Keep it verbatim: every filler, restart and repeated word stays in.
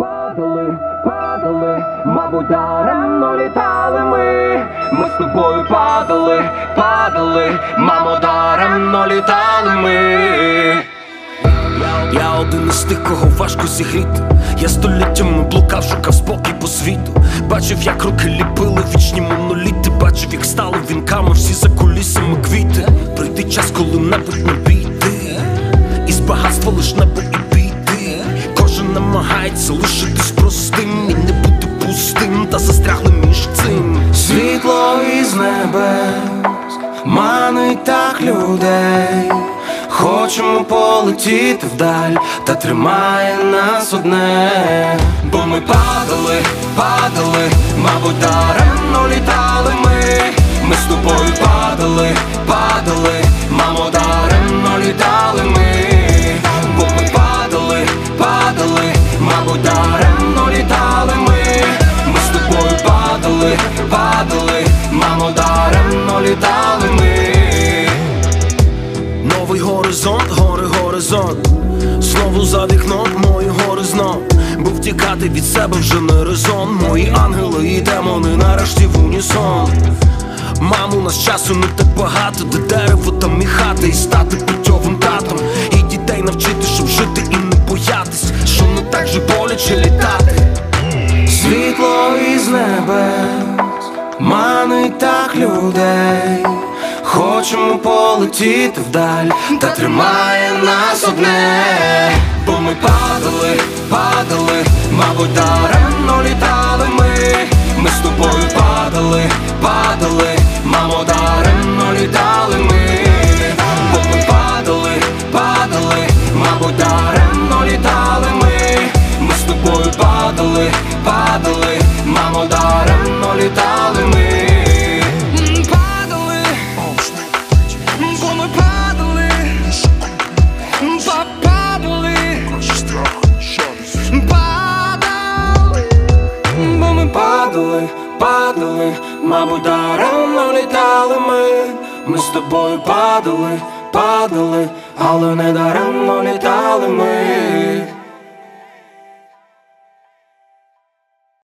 падали, падали, мабуть, даремно літали ми. Ми з тобою падали, падали, мамо, даремно літали ми. Я один із тих, кого важко зігріти. Я століттями блукав, шукав спокій по світу. Бачив, як руки ліпили вічні моноліти. Бачив, як стали вінками всі за кулісами квіти. Прийде час коли-небудь не бійти, із багатства лиш небо і бійти. Кожен намагається лишитись простим і не бути пустим, та застрягли між цим. Світло із небес манить так людей. Хочемо полетіти вдаль, та тримає нас одне. Бо ми падали, падали, мабуть, даремно літали ми. Ми з тобою падали, падали, мамо, даремно літали ми. Бо ми падали, падали, мабуть, даремно літали ми. Ми з тобою падали, падали, мамо, даремно літали ми. Новий горизонт, гори, горизонт. Знову за вікном мої гори знов. Бо втікати від себе вже не резон. Мої ангели і демони нарешті в унісон. Маму, у нас часу не так багато, де дерево там і хати, і стати путьовим татом. І дітей навчити, щоб жити і не боятись, що не так же боляче літати. Світло із небес манить так людей. Хочемо полетіти вдаль, та тримає нас одне. Бо ми падали, падали, мабуть, даремно літали ми. Ми з тобою падали, падали, мамо, даремно літали ми. Бо ми падали, падали, мабуть, даремно літали ми. Ми з тобою падали, падали, мамо, даремно літали ми. Падали, падали, мабуть, даремно літали ми. Ми з тобою падали, падали, але не даремно літали ми.